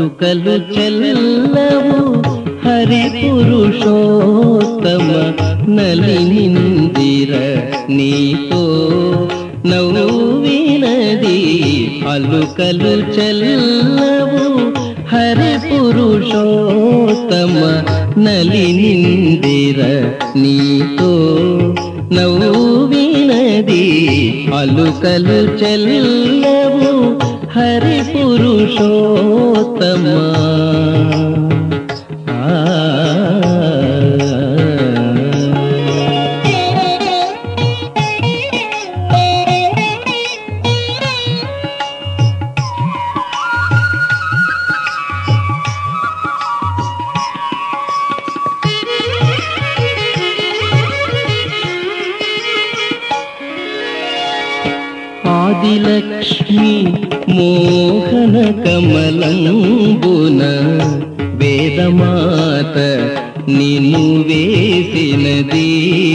అలుకలు చెల్లవు హరి పురుషోత్తమ నలినిందిర నీతో నవ్వినది అలుకలు చెల్లవు హరి పురుషోత్తమ నలినిందిర నీతో నవ్వినది అలుకలు చెల్లవు హరి పురుషోత్తమ ఆదిలక్ష్మి మోహన కమలంబున వేదమాత నిన్ను వేసినది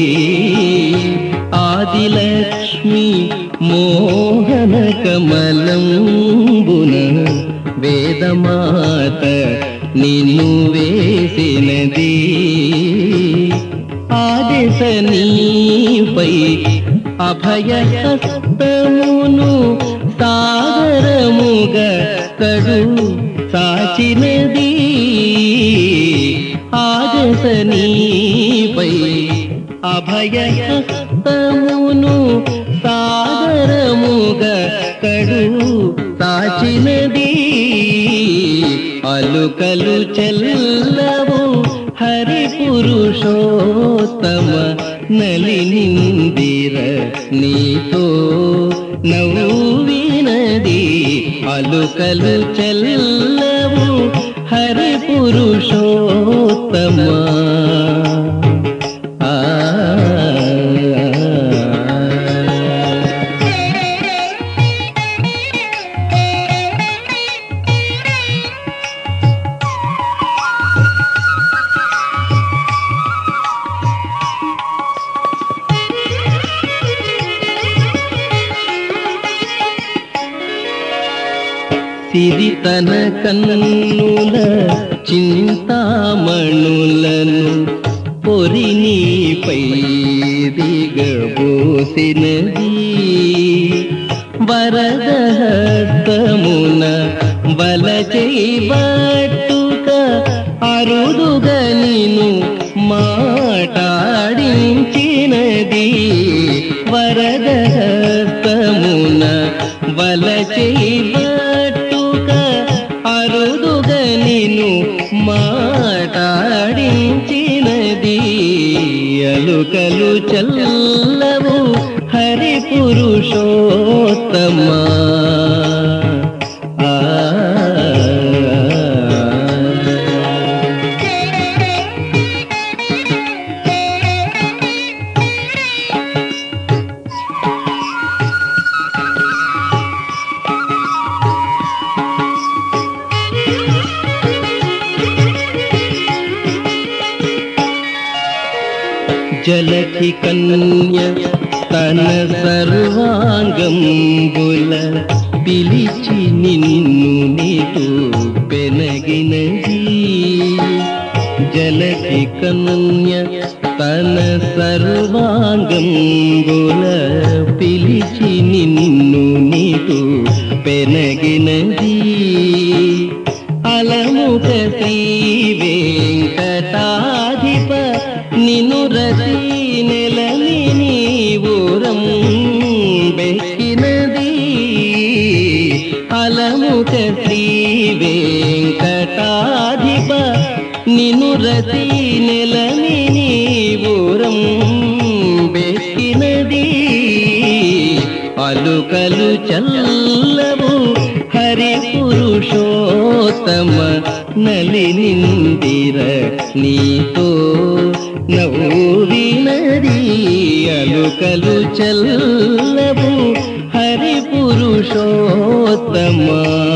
ఆదిలక్ష్మి మోహన కమలంబున వేదమాత నిన్ను వేసినది ఆదేశ నీపై అభయహస్తమును సాగరముగ కడు సాచినది ఆదేశ నీపై అభయహస్తమును సాగరముగ కడు సాచినది అలుకలు చెల్లవు హరి పురుషోత్తమ నలినిందిర నీతో నవ్వినది అలుకలు చెల్లవు హరి పురుషోత్తమ సిరితన కన్నుల చింతామణులను పొరినీపై దిగబోసినది వరదహస్తమున వలచేబట్టుక అరుదుగా నిన్ను మాటాడించినది వరదహస్తమున వలచేబట్టుక అరుదుగా నిన్ను మాటాడించినది అలుకలు చల్లవు హరి పురుషోత్తమ జలధి కన్య తన సర్వాంగంబుల పిలిచి నిన్ను నీతో పెనగినది జలధి కన్య తన సర్వాంగంబుల పిలిచి నిన్ను నీతో పెనగినది అలముఖ శ్రీ వెంకటాధిప నిన్ను రతి నెలని నీవురం బెక్కినది అలముఖ శ్రీ వెంకటాధిప నిన్ను రతి నెలని నీవురం బెక్కినది అలుకలు చల్లవు హరి పురుషోత్తమ నలినిందిర నీతో నవ్వినది అలుకలు చల్లవు హరి పురుషోత్తమ